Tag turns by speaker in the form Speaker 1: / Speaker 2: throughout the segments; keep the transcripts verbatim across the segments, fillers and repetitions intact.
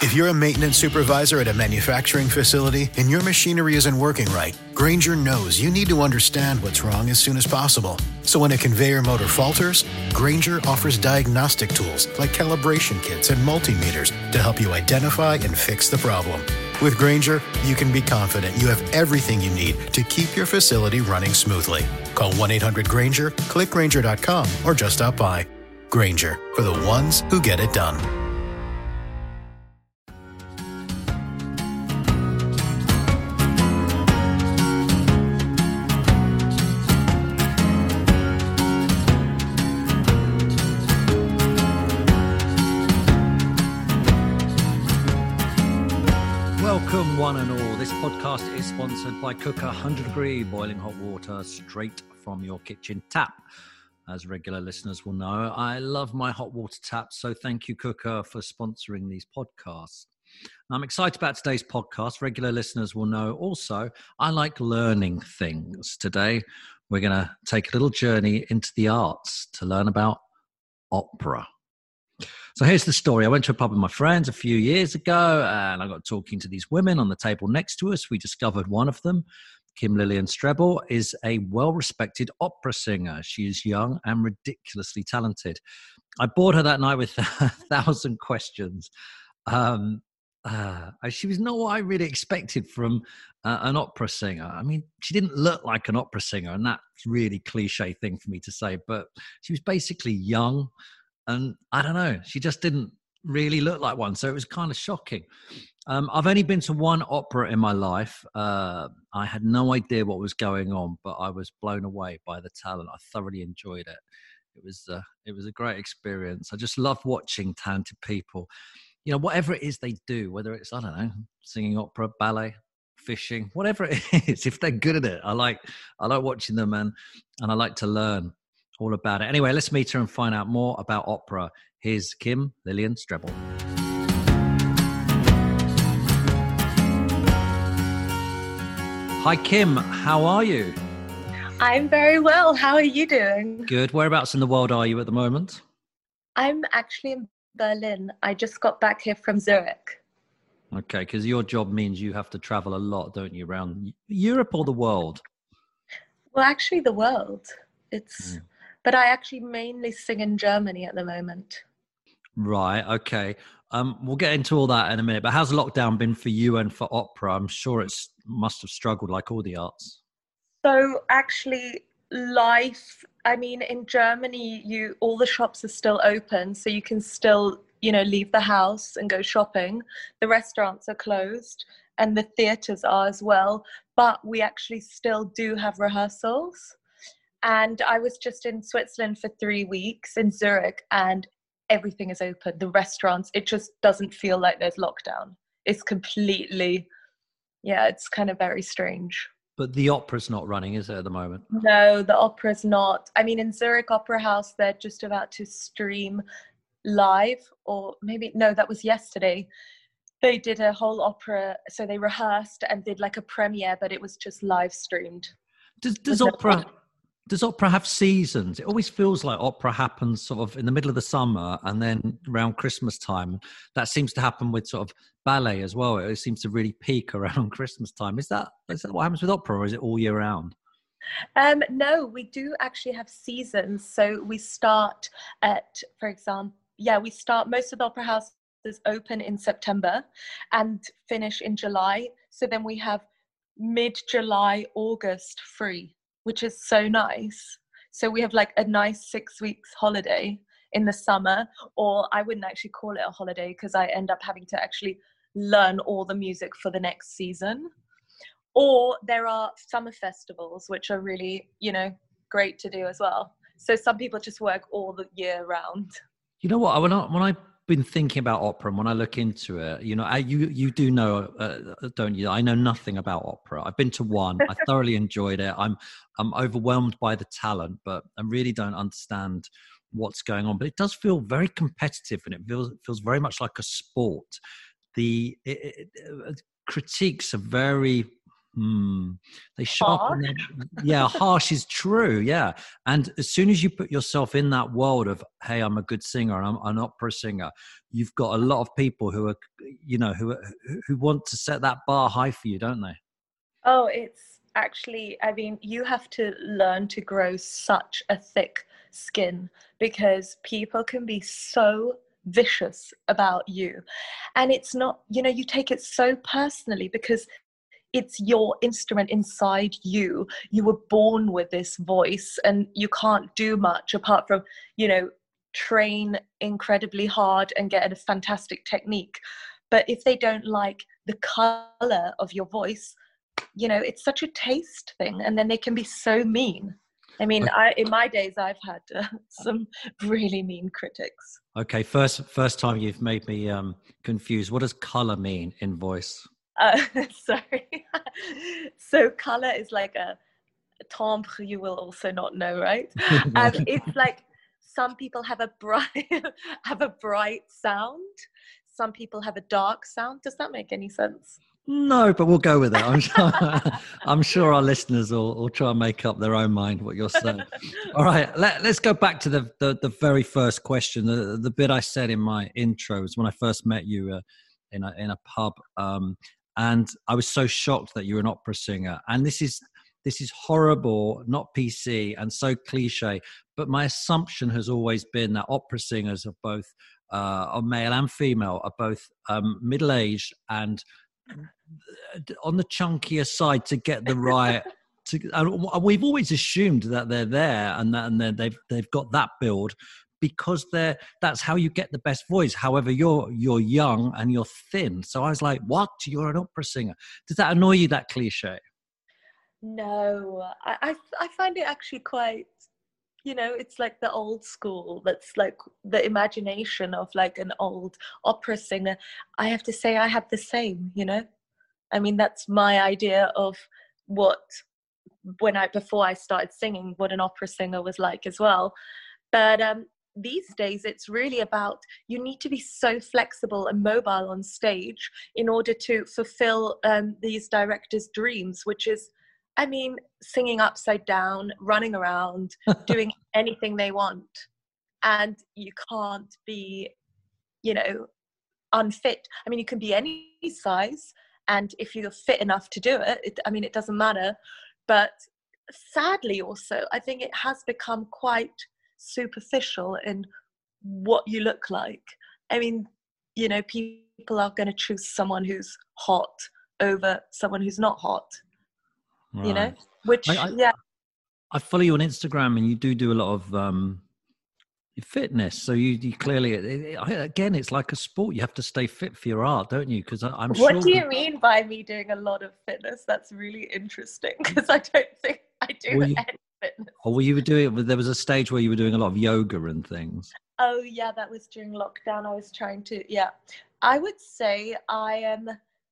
Speaker 1: If you're a maintenance supervisor at a manufacturing facility and your machinery isn't working right, Grainger knows you need to understand what's wrong as soon as possible. So when a conveyor motor falters, Grainger offers diagnostic tools like calibration kits and multimeters to help you identify and fix the problem. With Grainger, you can be confident you have everything you need to keep your facility running smoothly. Call one eight hundred Grainger, click Grainger dot com, or just stop by. Grainger, for the ones who get it done.
Speaker 2: Welcome one and all. This podcast is sponsored by Cooker one hundred degree boiling hot water straight from your kitchen tap. As regular listeners will know, I love my hot water taps, so thank you, Cooker, for sponsoring these podcasts. Now, I'm excited about today's podcast. Regular listeners will know also I like learning things. Today, we're going to take a little journey into the arts to learn about opera. So here's the story. I went to a pub with my friends a few years ago and I got talking to these women on the table next to us. We discovered one of them, Kim Lillian Strebel, is a well-respected opera singer. She is young and ridiculously talented. I bored her that night with a thousand questions. Um, uh, she was not what I really expected from uh, an opera singer. I mean, she didn't look like an opera singer, and that's a really cliche thing for me to say, but she was basically young. And I don't know, she just didn't really look like one. So it was kind of shocking. Um, I've only been to one opera in my life. Uh, I had no idea what was going on, but I was blown away by the talent. I thoroughly enjoyed it. It was, uh, it was a great experience. I just love watching talented people. You know, whatever it is they do, whether it's, I don't know, singing opera, ballet, fishing, whatever it is, if they're good at it, I like, I like watching them and, and I like to learn all about it. Anyway, let's meet her and find out more about opera. Here's Kim Lillian Strebel. Hi, Kim. How are you?
Speaker 3: I'm very well. How are you doing?
Speaker 2: Good. Whereabouts in the world are you at the moment?
Speaker 3: I'm actually in Berlin. I just got back here from Zurich.
Speaker 2: Okay, because your job means you have to travel a lot, don't you, around Europe or the world?
Speaker 3: Well, actually, the world. It's... Mm. But I actually mainly sing in Germany at the moment.
Speaker 2: Right, okay. Um, we'll get into all that in a minute. But how's lockdown been for you and for opera? I'm sure it must have struggled like all the arts.
Speaker 3: So actually, life, I mean, in Germany, you all the shops are still open. So you can still, you know, leave the house and go shopping. The restaurants are closed and the theatres are as well. But we actually still do have rehearsals. And I was just in Switzerland for three weeks in Zurich and everything is open. The restaurants, it just doesn't feel like there's lockdown. It's completely, yeah, it's kind of very strange.
Speaker 2: But the opera's not running, is it, at the moment?
Speaker 3: No, the opera's not. I mean, in Zurich Opera House, they're just about to stream live or maybe, no, that was yesterday. They did a whole opera, so they rehearsed and did like a premiere, but it was just live streamed.
Speaker 2: Does, does opera... Does opera have seasons? It always feels like opera happens sort of in the middle of the summer and then around Christmas time. That seems to happen with sort of ballet as well. It seems to really peak around Christmas time. Is that is that what happens with opera, or is it all year round?
Speaker 3: Um, no, we do actually have seasons. So we start at, for example, yeah, we start, most of the opera houses open in September and finish in July. So then we have mid-July, August free, which is so nice. So we have like a nice six weeks holiday in the summer, or I wouldn't actually call it a holiday because I end up having to actually learn all the music for the next season. Or there are summer festivals, which are really, you know, great to do as well. So some people just work all the year round.
Speaker 2: You know what, when, I, when I've been thinking about opera and when I look into it, you know, I, you you do know, uh, don't you? I know nothing about opera. I've been to one. I thoroughly enjoyed it. I'm I'm overwhelmed by the talent, but I really don't understand what's going on. But it does feel very competitive, and it feels it feels very much like a sport. The it, it, critiques are very Hmm. They sharpen
Speaker 3: Harsh.
Speaker 2: their, yeah, harsh is true. Yeah. And as soon as you put yourself in that world of, hey, I'm a good singer and I'm an opera singer, you've got a lot of people who are, you know, who, are- who want to set that bar high for you, don't they?
Speaker 3: Oh, it's actually, I mean, you have to learn to grow such a thick skin because people can be so vicious about you. And it's not, you know, you take it so personally because it's your instrument inside you. You were born with this voice and you can't do much apart from, you know, train incredibly hard and get a fantastic technique. But if they don't like the color of your voice, you know, it's such a taste thing, and then they can be so mean. I mean, I in my days I've had uh, some really mean critics.
Speaker 2: Okay, first first time you've made me um, confused. What does color mean in voice?
Speaker 3: Uh, sorry. So color is like a timbre, you will also not know, right? Um, it's like some people have a bright have a bright sound. Some people have a dark sound. Does that make any sense?
Speaker 2: No, but we'll go with it. I'm sure, I'm sure our listeners will, will try and make up their own mind what you're saying. All right, let, let's go back to the, the, the very first question. The, the bit I said in my intro was when I first met you uh, in, a, in a pub. Um, and I was so shocked that you're an opera singer. And this is this is horrible, not P C, and so cliche. But my assumption has always been that opera singers are both, uh, are male and female, are both um, middle-aged and on the chunkier side to get the right to, and we've always assumed that they're there and that and then they've they've got that build because they're that's how you get the best voice. However, you're you're young and you're thin, so I was like, what, you're an opera singer? Does that annoy you, that cliche?
Speaker 3: No, I, I I find it actually quite, you know, it's like the old school. That's like the imagination of like an old opera singer. I have to say I have the same, you know. I mean, that's my idea of what, when I, before I started singing, what an opera singer was like as well. But um, these days, it's really about, you need to be so flexible and mobile on stage in order to fulfill um, these directors' dreams, which is, I mean, singing upside down, running around, doing anything they want. And you can't be, you know, unfit. I mean, you can be any size. And if you're fit enough to do it, it, I mean, it doesn't matter. But sadly, also, I think it has become quite superficial in what you look like. I mean, you know, people are going to choose someone who's hot over someone who's not hot, right. You know, which, I, I, yeah.
Speaker 2: I follow you on Instagram and you do do a lot of um, fitness. So you, you clearly, it, it, again, it's like a sport. You have to stay fit for your art, don't you? Because I'm sure.
Speaker 3: What do you mean by me doing a lot of fitness? That's really interesting because I don't think I do you, any fitness.
Speaker 2: Or were you doing, there was a stage where you were doing a lot of yoga and things.
Speaker 3: Oh yeah, that was during lockdown. I was trying to, yeah. I would say I am,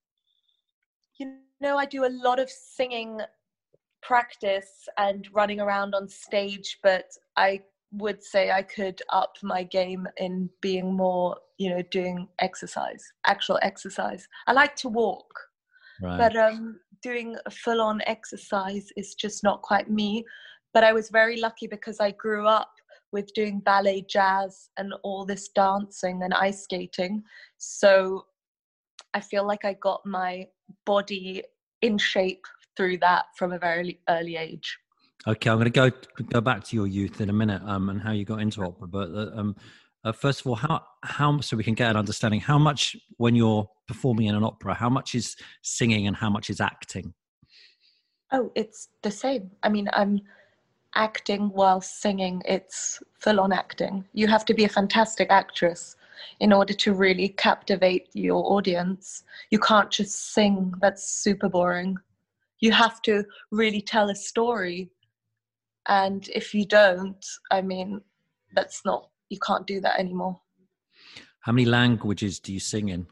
Speaker 3: you know, I do a lot of singing practice and running around on stage, but I would say I could up my game in being more, you know, doing exercise, actual exercise. I like to walk, right. but um, doing a full-on exercise is just not quite me. But I was very lucky because I grew up with doing ballet, jazz, and all this dancing and ice skating. So I feel like I got my body in shape through that from a very early age.
Speaker 2: Okay, I'm going to go go back to your youth in a minute, um, and how you got into opera. But uh, um, uh, first of all, how how so we can get an understanding. How much, when you're performing in an opera, how much is singing and how much is acting?
Speaker 3: Oh, it's the same. I mean, I'm acting while singing. It's full-on acting. You have to be a fantastic actress in order to really captivate your audience. You can't just sing. That's super boring. You have to really tell a story. And if you don't, I mean, that's not, you can't do that anymore.
Speaker 2: How many languages do you sing in?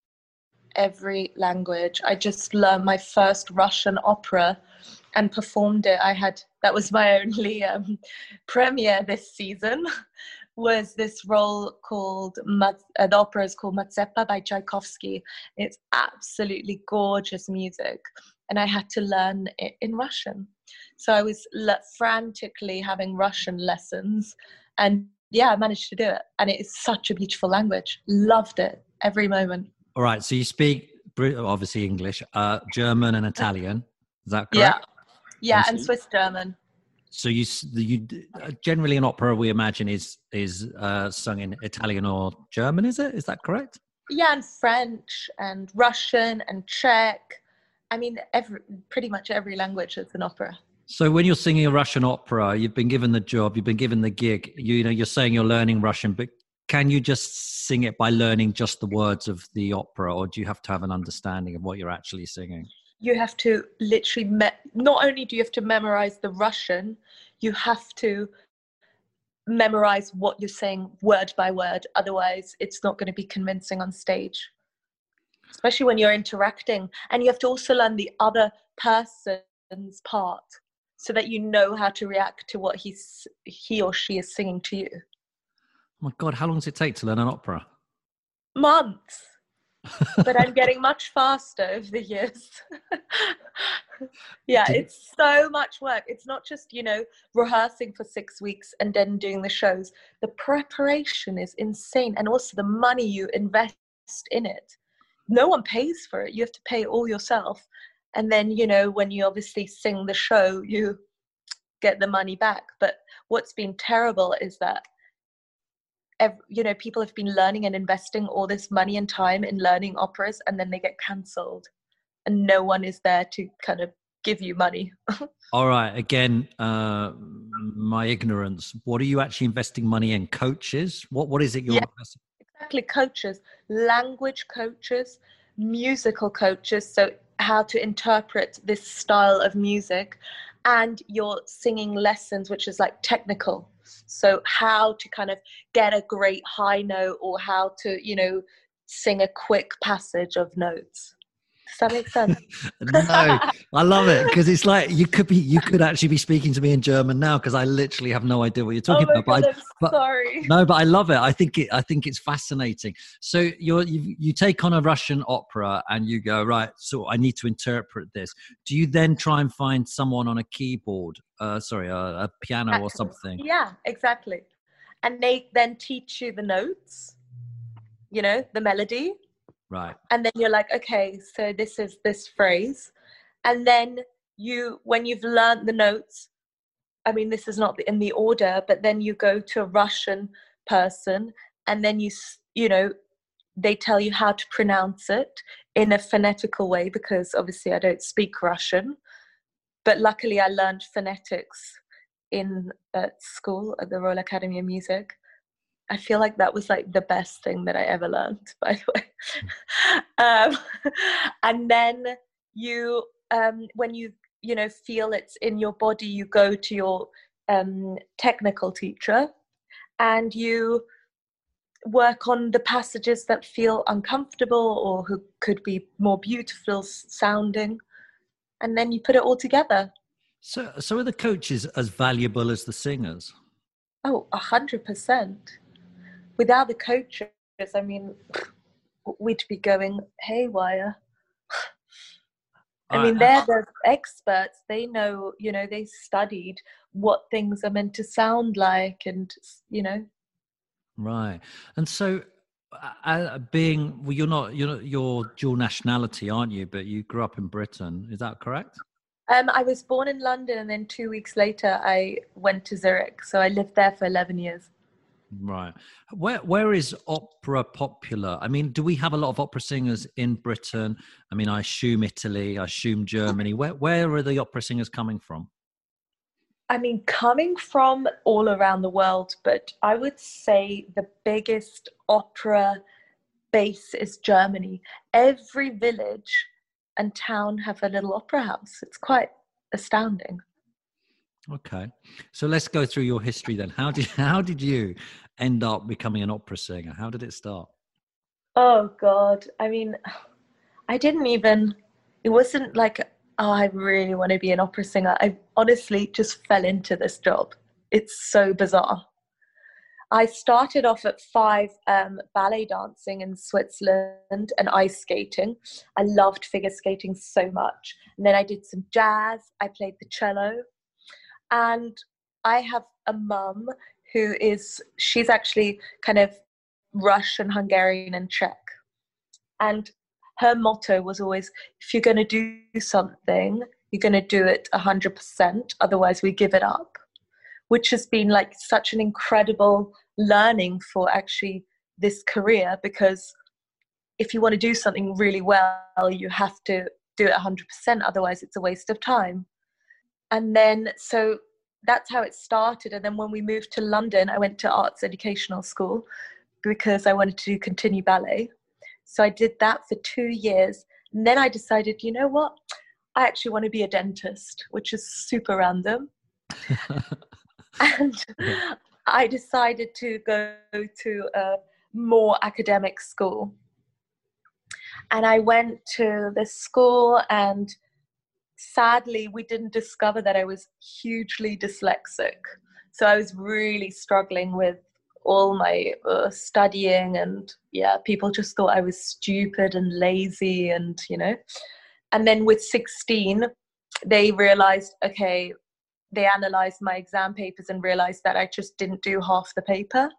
Speaker 3: Every language. I just learned my first Russian opera and performed it. I had, that was my only um, premiere this season. was this role called, Maz- uh, the opera is called Mazeppa by Tchaikovsky. It's absolutely gorgeous music. And I had to learn it in Russian. So I was le- frantically having Russian lessons. And yeah, I managed to do it. And it is such a beautiful language. Loved it every moment.
Speaker 2: All right. So you speak, obviously, English, uh, German and Italian. Is that correct?
Speaker 3: Yeah. Yeah, and,
Speaker 2: and
Speaker 3: so, Swiss German.
Speaker 2: So you, you generally an opera, we imagine, is is uh, sung in Italian or German, is it? Is that correct?
Speaker 3: Yeah, and French and Russian and Czech. I mean, every pretty much every language is an opera.
Speaker 2: So when you're singing a Russian opera, you've been given the job, you've been given the gig. You, you know, you're saying you're learning Russian, but can you just sing it by learning just the words of the opera, or do you have to have an understanding of what you're actually singing?
Speaker 3: You have to literally, me- not only do you have to memorize the Russian, you have to memorize what you're saying word by word. Otherwise, it's not going to be convincing on stage, especially when you're interacting. And you have to also learn the other person's part so that you know how to react to what he's, he or she is singing to you.
Speaker 2: Oh my God, how long does it take to learn an opera?
Speaker 3: Months. But I'm getting much faster over the years. Yeah, it's so much work. It's not just, you know, rehearsing for six weeks and then doing the shows. The preparation is insane. And also the money you invest in it. No one pays for it. You have to pay it all yourself. And then, you know, when you obviously sing the show, you get the money back. But what's been terrible is that Every, you know, people have been learning and investing all this money and time in learning operas, and then they get cancelled and no one is there to kind of give you money.
Speaker 2: All right. Again, uh, my ignorance. What are you actually investing money in? Coaches? What What is it you're
Speaker 3: yeah,
Speaker 2: investing?
Speaker 3: Exactly. Coaches, language coaches, musical coaches. So how to interpret this style of music, and your singing lessons, which is like technical. So how to kind of get a great high note, or how to, you know, sing a quick passage of notes. Does that make sense?
Speaker 2: No, I love it, because it's like you could be, you could actually be speaking to me in German now, because I literally have no idea what you're talking
Speaker 3: oh my
Speaker 2: about.
Speaker 3: God,
Speaker 2: but, I,
Speaker 3: I'm
Speaker 2: but
Speaker 3: sorry.
Speaker 2: No, but I love it. I think it. I think it's fascinating. So you're you you take on a Russian opera and you go, right, so I need to interpret this. Do you then try and find someone on a keyboard, uh, sorry, a, a piano
Speaker 3: Exactly.
Speaker 2: or something?
Speaker 3: Yeah, exactly. And they then teach you the notes, you know, the melody.
Speaker 2: Right.
Speaker 3: And then you're like, okay, so this is this phrase. And then you, when you've learned the notes, I mean, this is not in the order, but then you go to a Russian person, and then you, you know, they tell you how to pronounce it in a phonetical way, because obviously I don't speak Russian. But luckily I learned phonetics in at school at the Royal Academy of Music. I feel like that was like the best thing that I ever learned, by the way. um, and then you, um, when you, you know, feel it's in your body, you go to your um, technical teacher and you work on the passages that feel uncomfortable or who could be more beautiful sounding. And then you put it all together.
Speaker 2: So, so are the coaches as valuable as the singers?
Speaker 3: Oh, a hundred percent. Without the coaches, I mean, we'd be going haywire. I mean, they're the experts. They know, you know, they studied what things are meant to sound like, and, you know.
Speaker 2: Right. And so, uh, being, well, you're not, you're not, you're dual nationality, aren't you? But you grew up in Britain. Is that correct?
Speaker 3: Um, I was born in London, and then two weeks later I went to Zurich. So I lived there for eleven years.
Speaker 2: Right. Where where is opera popular? I mean, do we have a lot of opera singers in Britain? I mean, I assume Italy, I assume Germany. Where where are the opera singers coming from?
Speaker 3: I mean, coming from all around the world, but I would say the biggest opera base is Germany. Every village and town have a little opera house. It's quite astounding.
Speaker 2: Okay, so let's go through your history then. How did how did you end up becoming an opera singer? How did it start?
Speaker 3: Oh God, I mean, I didn't even. It wasn't like, oh, I really want to be an opera singer. I honestly just fell into this job. It's so bizarre. I started off at five um, ballet dancing in Switzerland and ice skating. I loved figure skating so much. And then I did some jazz. I played the cello. And I have a mum who is, she's actually kind of Russian, Hungarian and Czech. And her motto was always, if you're going to do something, you're going to do it one hundred percent. Otherwise, we give it up. Which has been like such an incredible learning for actually this career, because if you want to do something really well, you have to do it one hundred percent. Otherwise, it's a waste of time. And then, so that's how it started. And then when we moved to London, I went to arts educational school because I wanted to continue ballet. So I did that for two years. And then I decided, you know what? I actually want to be a dentist, which is super random. And yeah. I decided to go to a more academic school. And I went to this school, and sadly, we didn't discover that I was hugely dyslexic. So I was really struggling with all my uh, studying, and yeah, people just thought I was stupid and lazy, and you know. And then with sixteen, they realized, okay, they analyzed my exam papers and realized that I just didn't do half the paper.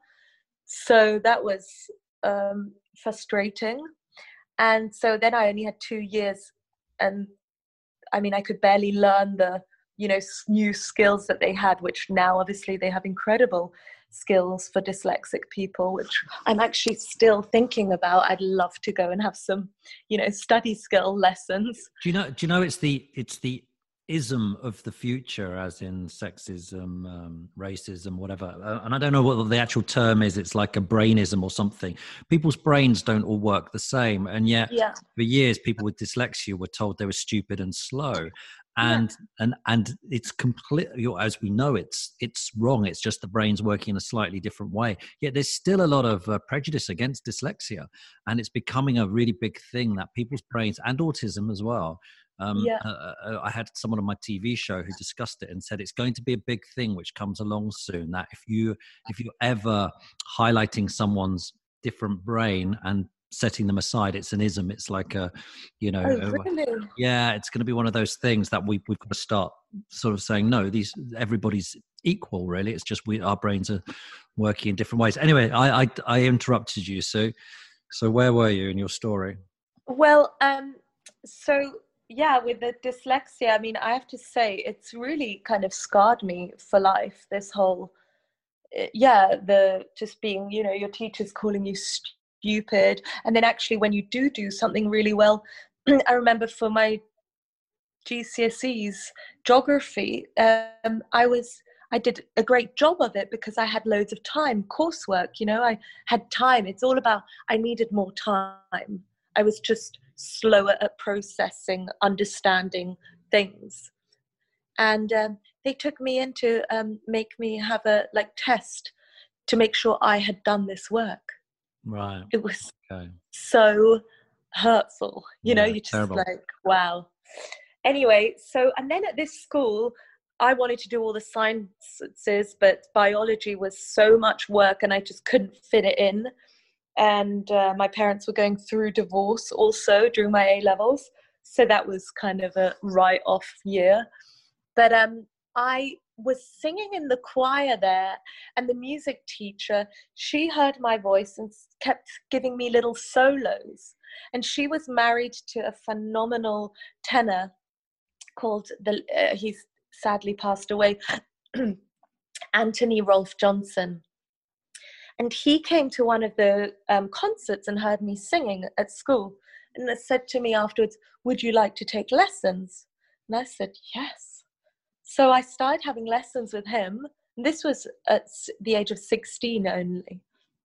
Speaker 3: So that was um, frustrating. And so then I only had two years, and I mean, I could barely learn the, you know, new skills that they had, which now obviously they have incredible skills for dyslexic people, which I'm actually still thinking about. I'd love to go and have some, you know, study skill lessons.
Speaker 2: Do you know, do you know, it's the, it's the, ism of the future, as in sexism, um, racism, whatever. Uh, and I don't know what the actual term is. It's like a brainism or something. People's brains don't all work the same. And yet
Speaker 3: yeah.
Speaker 2: for years, people with dyslexia were told they were stupid and slow. And, yeah. and, and it's completely, as we know, it's, it's wrong. It's just the brain's working in a slightly different way. Yet there's still a lot of uh, prejudice against dyslexia. And it's becoming a really big thing that people's brains, and autism as well, Um,
Speaker 3: yeah.
Speaker 2: uh, I had someone on my T V show who discussed it and said it's going to be a big thing which comes along soon, that if you if you're ever highlighting someone's different brain and setting them aside, it's an ism. It's like a, you know,
Speaker 3: oh, really?
Speaker 2: uh, yeah, it's going to be one of those things that we, we've got to start sort of saying, no, these everybody's equal, really. It's just we our brains are working in different ways. Anyway, I I, I interrupted you. So, so where were you in your story?
Speaker 3: Well, um, so... yeah, with the dyslexia, I mean, I have to say it's really kind of scarred me for life, this whole, yeah, the just being, you know, your teachers calling you stupid. And then actually when you do do something really well, I remember for my G C S Es geography, um, I was, I did a great job of it because I had loads of time, coursework, you know, I had time. It's all about, I needed more time. I was just slower at processing, understanding things. And um, they took me in to um, make me have a like test to make sure I had done this work.
Speaker 2: Right.
Speaker 3: It was
Speaker 2: okay.
Speaker 3: so hurtful. You
Speaker 2: yeah,
Speaker 3: know, you're just
Speaker 2: terrible.
Speaker 3: like, wow. Anyway, so, and then at this school, I wanted to do all the sciences, but biology was so much work and I just couldn't fit it in. And uh, my parents were going through divorce also during my A-levels. So that was kind of a write-off year. But um, I was singing in the choir there, and the music teacher, she heard my voice and kept giving me little solos. And she was married to a phenomenal tenor called, the uh, he's sadly passed away, Anthony Rolfe Johnson. And he came to one of the um, concerts and heard me singing at school, and said to me afterwards, would you like to take lessons? And I said, yes. So I started having lessons with him. And this was at the age of sixteen only.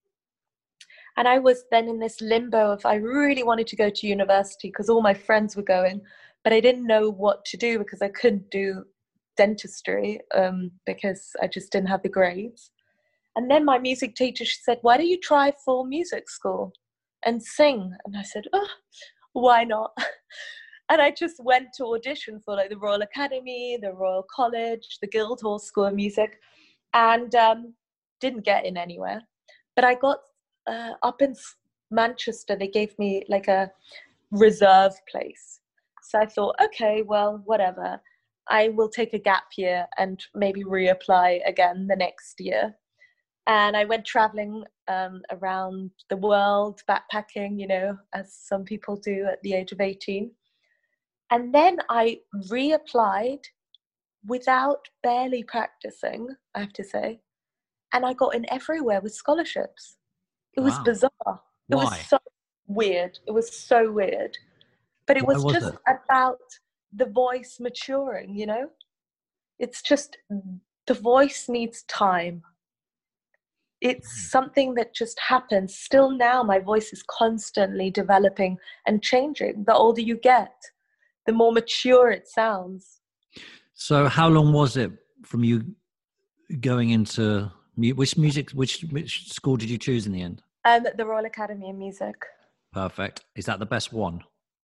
Speaker 3: And I was then in this limbo of, I really wanted to go to university because all my friends were going, but I didn't know what to do because I couldn't do dentistry um, because I just didn't have the grades. And then my music teacher, she said, why don't you try for music school and sing? And I said, oh, why not? And I just went to audition for like the Royal Academy, the Royal College, the Guildhall School of Music, and um, didn't get in anywhere. But I got uh, up in Manchester, they gave me like a reserve place. So I thought, okay, well, whatever. I will take a gap year and maybe reapply again the next year. And I went traveling um, around the world, backpacking, you know, as some people do at the age of eighteen. And then I reapplied without barely practicing, I have to say. And I got in everywhere with scholarships. It was
Speaker 2: Wow.
Speaker 3: bizarre. It
Speaker 2: Why?
Speaker 3: was so weird. It was so weird. But it
Speaker 2: Why
Speaker 3: was,
Speaker 2: was
Speaker 3: just
Speaker 2: it?
Speaker 3: about the voice maturing, you know? It's just, the voice needs time. It's something that just happens. Still now, my voice is constantly developing and changing. The older you get, the more mature it sounds.
Speaker 2: So how long was it from you going into mu- which music, which, which school did you choose in the end?
Speaker 3: Um, the Royal Academy of Music.
Speaker 2: Perfect. Is that the best one?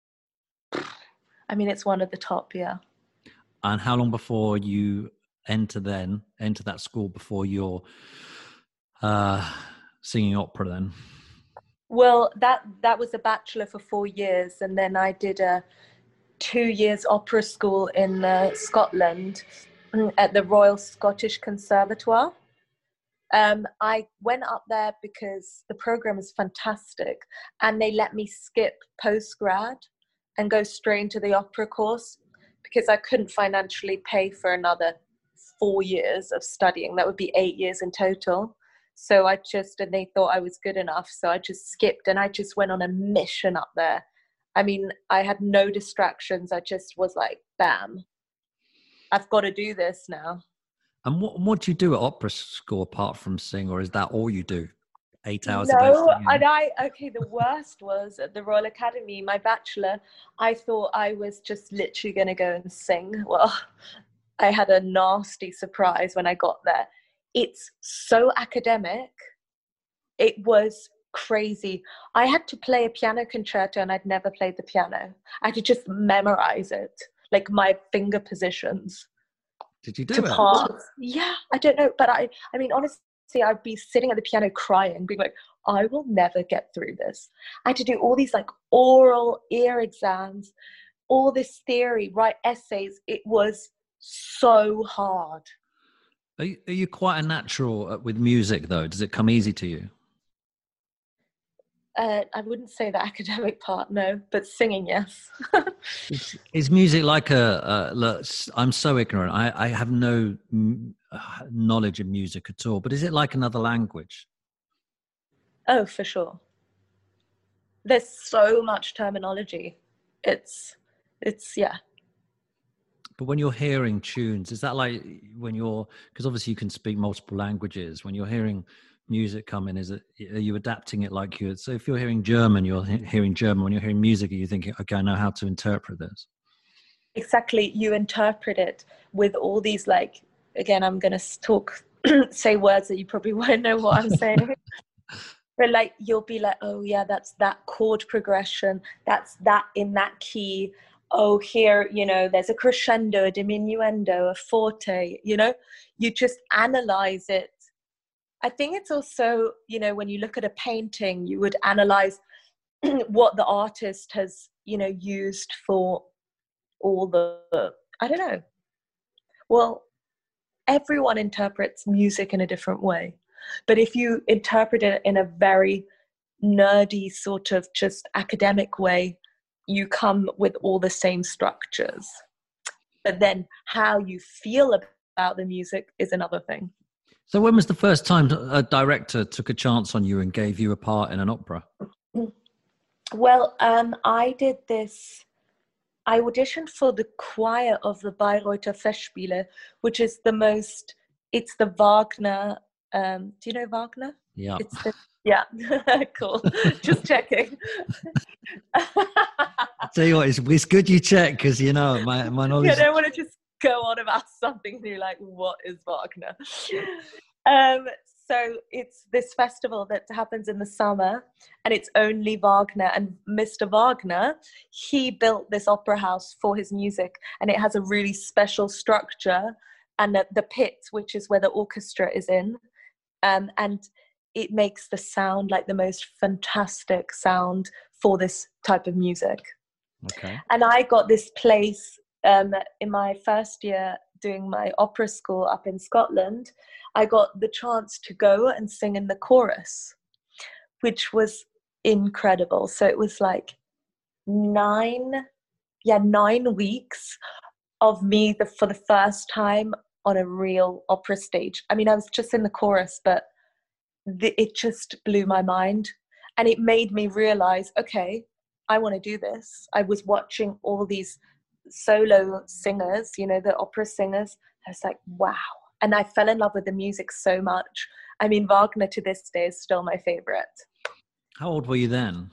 Speaker 3: I mean, it's one of the top, yeah.
Speaker 2: And how long before you enter then, enter that school before you're uh, singing opera then?
Speaker 3: Well, that, that was a bachelor for four years. And then I did a two years opera school in uh, Scotland at the Royal Scottish Conservatoire. Um, I went up there because the program is fantastic and they let me skip postgrad and go straight into the opera course because I couldn't financially pay for another four years of studying. That would be eight years in total. So I just, and they thought I was good enough. So I just skipped and I just went on a mission up there. I mean, I had no distractions. I just was like, bam, I've got to do this now.
Speaker 2: And what what do you do at opera school apart from sing, or is that all you do? Eight hours
Speaker 3: no,
Speaker 2: a day singing?
Speaker 3: and I, okay, the worst was at the Royal Academy, my bachelor, I thought I was just literally going to go and sing. Well, I had a nasty surprise when I got there. It's so academic. It was crazy. I had to play a piano concerto and I'd never played the piano. I had to just memorize it, like my finger positions.
Speaker 2: Did you do
Speaker 3: to
Speaker 2: it?
Speaker 3: pass. Yeah, I don't know. But I, I mean, honestly, I'd be sitting at the piano crying, being like, I will never get through this. I had to do all these like oral ear exams, all this theory, write essays. It was so hard.
Speaker 2: Are you, are you quite a natural with music though? Does it come easy to you?
Speaker 3: Uh, I wouldn't say the academic part, no, but singing, yes.
Speaker 2: is, is music like a, a look, I'm so ignorant. I, I have no m- knowledge of music at all, but is it like another language?
Speaker 3: Oh, for sure. There's so much terminology. It's, it's, yeah.
Speaker 2: But when you're hearing tunes, is that like when you're, because obviously you can speak multiple languages, when you're hearing music come in, is it, are you adapting it like you, so if you're hearing German, you're he- hearing German, when you're hearing music, are you thinking, okay, I know how to interpret this?
Speaker 3: Exactly, you interpret it with all these, like, again, I'm going to talk, say words that you probably won't know what I'm saying. But like, you'll be like, oh yeah, that's that chord progression, that's that in that key. Oh, here, you know, there's a crescendo, a diminuendo, a forte, you know, you just analyze it. I think it's also, you know, when you look at a painting, you would analyze what the artist has, you know, used for all the, I don't know. Well, everyone interprets music in a different way. But if you interpret it in a very nerdy sort of just academic way, you come with all the same structures. But then how you feel about the music is another thing.
Speaker 2: So when was the first time a director took a chance on you and gave you a part in an opera?
Speaker 3: Well, um, I did this, I auditioned for the choir of the Bayreuther Festspiele, which is the most, it's the Wagner, um, do you know Wagner?
Speaker 2: Yeah.
Speaker 3: It's the, yeah, cool, just checking.
Speaker 2: I'll tell you what, it's, it's good you check, because, you know, my, my knowledge...
Speaker 3: Yeah, I don't want to just go on about something and you're like, what is Wagner? Um, so it's this festival that happens in the summer and it's only Wagner, and Mister Wagner, he built this opera house for his music, and it has a really special structure, and the, the pit, which is where the orchestra is in, um, and it makes the sound like the most fantastic sound for this type of music.
Speaker 2: Okay.
Speaker 3: And I got this place um, in my first year doing my opera school up in Scotland. I got the chance to go and sing in the chorus, which was incredible. So it was like nine, yeah, nine weeks of me the, for the first time on a real opera stage. I mean, I was just in the chorus, but the, it just blew my mind. And it made me realize, okay, I want to do this. I was watching all these solo singers, you know, the opera singers. I was like, wow. And I fell in love with the music so much. I mean, Wagner to this day is still my favorite.
Speaker 2: How old were you then?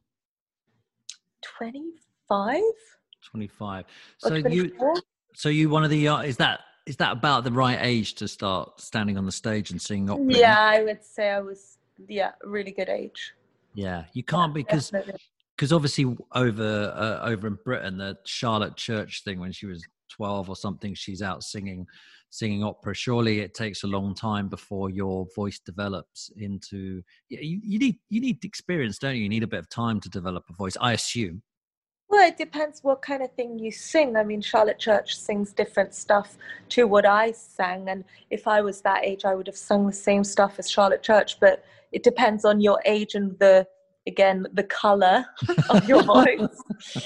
Speaker 3: twenty-five
Speaker 2: twenty-five.
Speaker 3: Or
Speaker 2: So
Speaker 3: twenty-four?
Speaker 2: you, so you one of the, uh, is that, is that about the right age to start standing on the stage and singing opera?
Speaker 3: Yeah, I would say I was, yeah, really good age.
Speaker 2: Yeah, you can't,
Speaker 3: Yeah,
Speaker 2: because
Speaker 3: definitely.
Speaker 2: because obviously over uh, over in Britain, the Charlotte Church thing, when she was twelve or something, she's out singing singing opera. Surely it takes a long time before your voice develops into. You, you need you need experience, don't you? You need a bit of time to develop a voice, I assume.
Speaker 3: Well, it depends what kind of thing you sing. I mean, Charlotte Church sings different stuff to what I sang. And if I was that age, I would have sung the same stuff as Charlotte Church. But it depends on your age and the, again, the color of your voice.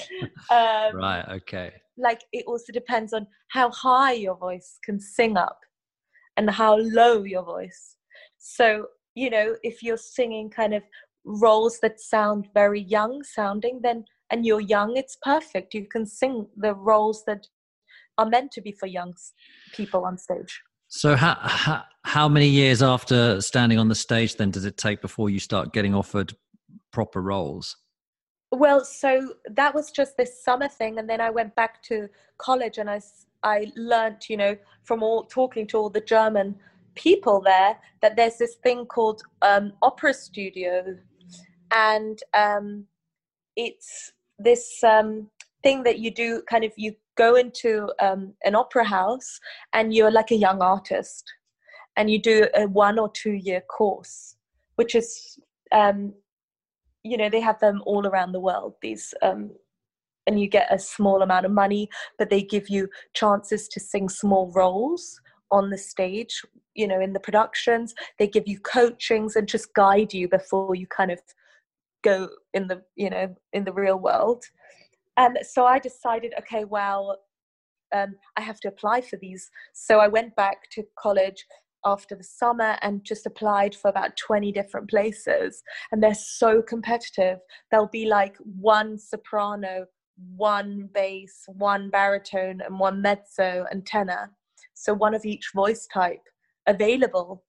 Speaker 3: Um,
Speaker 2: Right, okay.
Speaker 3: like, it also depends on how high your voice can sing up and how low your voice. So, you know, if you're singing kind of roles that sound very young sounding, then and you're young, it's perfect. You can sing the roles that are meant to be for young people on stage.
Speaker 2: So how, how how many years after standing on the stage then does it take before you start getting offered proper roles?
Speaker 3: Well, so that was just this summer thing, and then I went back to college, and I I learned, you know, from all talking to all the German people there, that there's this thing called um, opera studio, and um, it's this um, thing that you do, kind of, you go into um, an opera house and you're like a young artist, and you do a one or two year course, which is, um, you know, they have them all around the world, these, um, and you get a small amount of money, but they give you chances to sing small roles on the stage, you know, in the productions. They give you coachings and just guide you before you kind of go in the, you know, in the real world. And so I decided, okay, well, um, I have to apply for these. So I went back to college after the summer and just applied for about twenty different places. And they're so competitive. There'll be like one soprano, one bass, one baritone, and one mezzo and tenor. So one of each voice type available.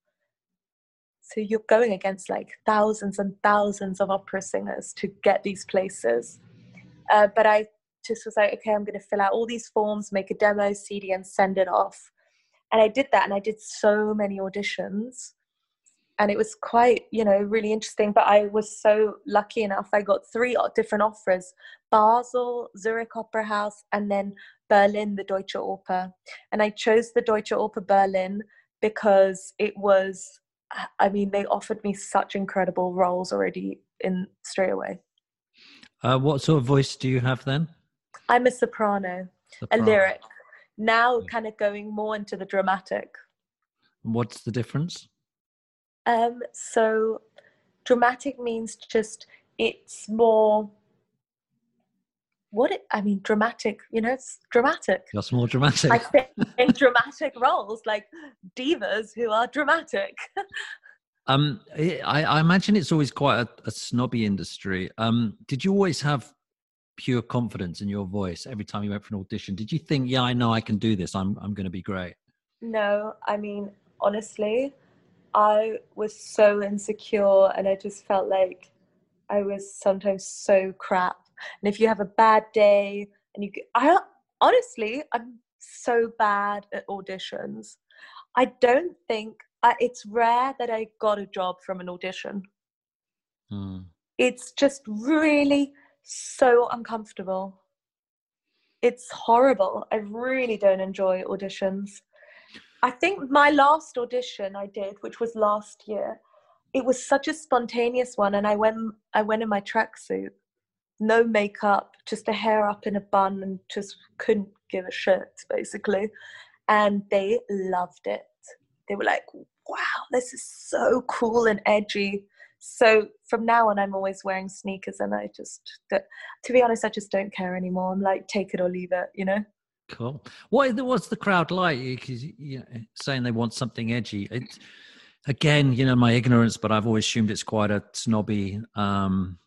Speaker 3: So you're going against like thousands and thousands of opera singers to get these places. Uh, but I just was like, okay, I'm going to fill out all these forms, make a demo C D and send it off. And I did that, and I did so many auditions. And it was quite, you know, really interesting. But I was so lucky enough. I got three different offers: Basel, Zurich Opera House, and then Berlin, the Deutsche Oper. And I chose the Deutsche Oper Berlin because it was, I mean, they offered me such incredible roles already in straight away.
Speaker 2: Uh, what sort of voice do you have then?
Speaker 3: I'm a soprano,
Speaker 2: Soprano.
Speaker 3: a lyric. Now kind of going more into the dramatic.
Speaker 2: What's the difference?
Speaker 3: Um, so dramatic means just, it's more, what it, I mean, dramatic, you know, it's dramatic.
Speaker 2: Just more dramatic.
Speaker 3: I think in dramatic roles, like divas who are dramatic.
Speaker 2: Um, I, I imagine it's always quite a, a snobby industry. Um, did you always have pure confidence in your voice every time you went for an audition? Did you think, yeah, I know I can do this. I'm I'm going to be great?
Speaker 3: No, I mean, honestly, I was so insecure, and I just felt like I was sometimes so crap. And if you have a bad day, and you, I honestly, I'm so bad at auditions. I don't think, I, it's rare that I got a job from an audition.
Speaker 2: Hmm.
Speaker 3: It's just really so uncomfortable. It's horrible. I really don't enjoy auditions. I think my last audition I did, which was last year, it was such a spontaneous one, and I went I went in my tracksuit, no makeup, just a hair up in a bun, and just couldn't give a shit, basically. And they loved it. They were like, wow, this is so cool and edgy. So from now on, I'm always wearing sneakers, and I just, to be honest, I just don't care anymore. I'm like, take it or leave it, you know?
Speaker 2: Cool. What what's the crowd like? Because you know, saying they want something edgy. It's, again, you know, my ignorance, but I've always assumed it's quite a snobby um,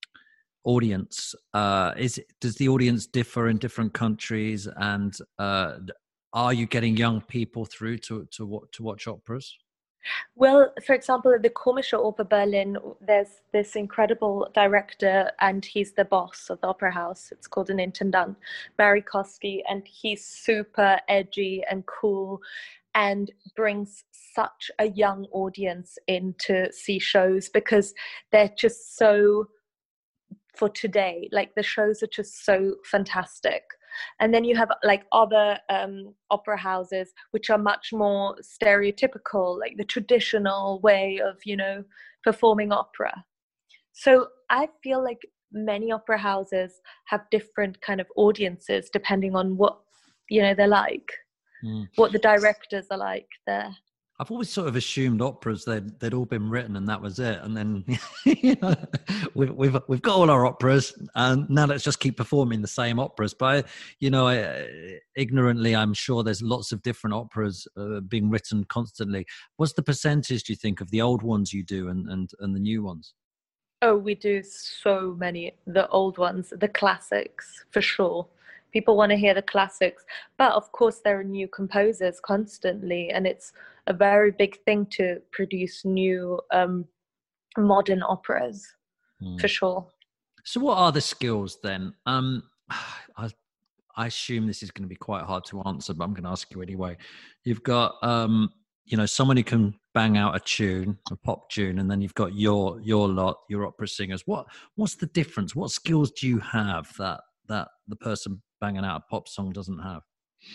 Speaker 2: audience. Uh, is does the audience differ in different countries? And uh, are you getting young people through to to to watch operas?
Speaker 3: Well, for example, at the Komische Oper Berlin, there's this incredible director, and he's the boss of the opera house. It's called an intendant, Barry Kosky, and he's super edgy and cool and brings such a young audience in to see shows because they're just so, for today, like the shows are just so fantastic. And then you have like other um, opera houses which are much more stereotypical, like the traditional way of, you know, performing opera. So I feel like many opera houses have different kind of audiences depending on what, you know, they're like, mm. what the directors are like there.
Speaker 2: I've always sort of assumed operas they'd they'd all been written and that was it, and then you know we've we've we've got all our operas, and now let's just keep performing the same operas. But you know, I, ignorantly, I'm sure there's lots of different operas uh, being written constantly. What's the percentage, do you think, of the old ones you do and and and the new ones?
Speaker 3: Oh, we do so many. The old ones, the classics, for sure. People want to hear the classics, but of course there are new composers constantly, and it's a very big thing to produce new um, modern operas, mm. for sure.
Speaker 2: So what are the skills then? Um, I, I assume this is going to be quite hard to answer, but I'm going to ask you anyway. You've got, um, you know, someone who can bang out a tune, a pop tune, and then you've got your your lot, your opera singers. What what's the difference? What skills do you have that that the person banging out a pop song doesn't have?